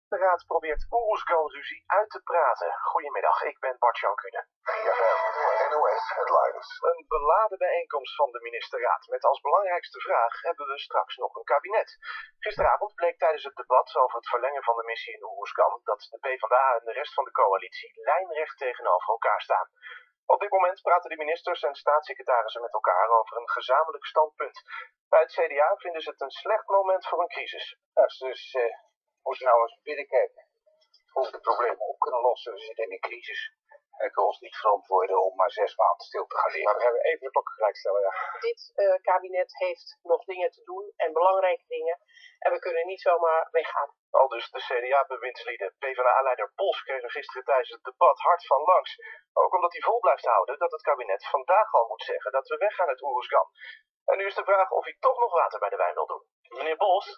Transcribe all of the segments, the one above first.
De Raad probeert Oeruzgan-ruzie uit te praten. Goedemiddag, ik ben Bart-Jan Kuhne. NOS Headlines. Een beladen bijeenkomst van de ministerraad met als belangrijkste vraag: hebben we straks nog een kabinet? Gisteravond bleek tijdens het debat over het verlengen van de missie in Oeruzgan dat de PvdA en de rest van de coalitie lijnrecht tegenover elkaar staan. Op dit moment praten de ministers en staatssecretarissen met elkaar over een gezamenlijk standpunt. Bij het CDA vinden ze het een slecht moment voor een crisis. Dus moeten we nou eens binnenkijken hoe we de problemen op kunnen lossen. We zitten in een crisis. En ik wil ons niet verantwoorden om maar 6 maanden stil te gaan liggen. Maar we hebben even de klok gelijk stellen, ja. Dit kabinet heeft nog dingen te doen en belangrijke dingen. En we kunnen niet zomaar weggaan. Al dus de CDA-bewindslieden. PvdA-leider Bos kreeg er gisteren tijdens het debat hard van langs. Ook omdat hij vol blijft houden dat het kabinet vandaag al moet zeggen dat we weggaan uit Oeruzgan. En nu is de vraag of hij toch nog water bij de wijn wil doen. Meneer Bos?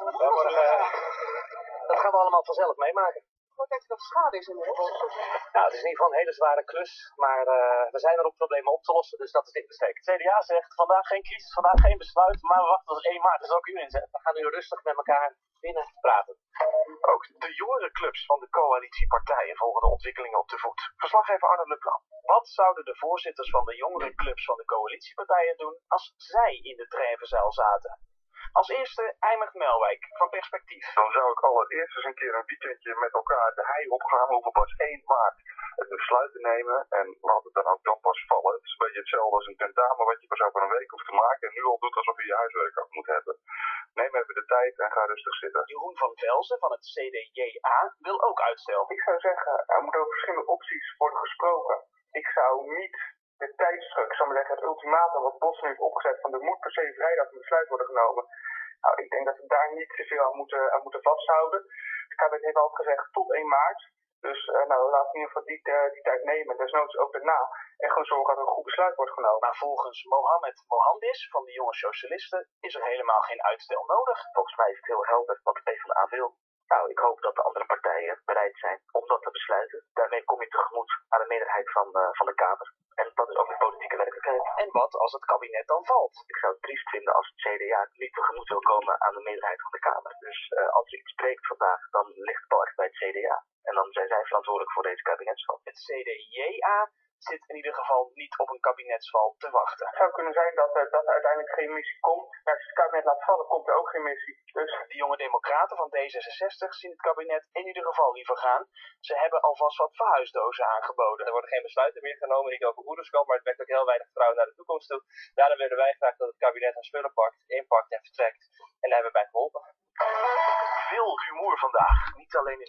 Dat gaan we allemaal vanzelf meemaken. Wat denk je dat de schade is inmiddels? Nou, het is in ieder geval een hele zware klus, maar we zijn er om problemen op te lossen, dus dat is insteek. Het CDA zegt vandaag geen crisis, vandaag geen besluit, maar we wachten tot 1 maart, dus ook u inzet. We gaan nu rustig met elkaar binnen praten. Ook de jongere clubs van de coalitiepartijen volgen de ontwikkelingen op de voet. Verslaggever Arno Leplan. Wat zouden de voorzitters van de jongere clubs van de coalitiepartijen doen als zij in de treffenzaal zaten? Als eerste Eimert Melwijk van Perspectief. Dan zou ik allereerst eens een keer een weekendje met elkaar de hei opgaan over pas 1 maart. Het besluit te nemen en laat het dan ook dan pas vallen. Het is een beetje hetzelfde als een tentamen wat je pas over een week hoeft te maken en nu al doet alsof je je huiswerk af moet hebben. Neem even de tijd en ga rustig zitten. Jeroen van Velzen van het CDJA wil ook uitstel. Ik zou zeggen, er moeten over verschillende opties worden gesproken. Ik zou niet de tijdsdruk, ik zou maar zeggen het ultimatum wat Bos nu heeft opgezet van er moet per se vrijdag een besluit worden genomen. Nou, ik denk dat we daar niet te veel aan moeten vasthouden. Het kabinet heeft al gezegd tot 1 maart. Dus laten we in ieder geval die tijd nemen. Desnoods ook daarna. En gewoon zorgen dat er een goed besluit wordt genomen. Maar volgens Mohammed Mohandis van de Jonge Socialisten is er helemaal geen uitstel nodig. Volgens mij is het heel helder wat de PvdA wil. Nou, ik hoop dat de andere partijen bereid zijn om dat te besluiten. Daarmee kom je tegemoet aan de meerderheid van de Kamer. En dat is ook de politieke werkelijkheid. En wat als het kabinet dan valt? Ik zou het triest vinden als het CDA niet tegemoet wil komen aan de meerderheid van de Kamer. Dus als er iets spreekt vandaag, dan ligt het wel echt bij het CDA. En dan zijn zij verantwoordelijk voor deze kabinetsval. Het CDJA zit in ieder geval niet op een kabinetsval te wachten. Het zou kunnen zijn dat er uiteindelijk geen missie komt. Maar als je het kabinet laat vallen, komt er ook geen missie. Dus de jonge democraten van D66 zien het kabinet in ieder geval liever gaan. Ze hebben alvast wat verhuisdozen aangeboden. Er worden geen besluiten meer genomen, niet over Oeruzgan, maar het wekt ook heel weinig vertrouwen naar de toekomst toe. Daarom willen wij graag dat het kabinet haar spullen pakt, inpakt en vertrekt. En daar hebben we bij geholpen. Veel rumoer vandaag. Niet alleen in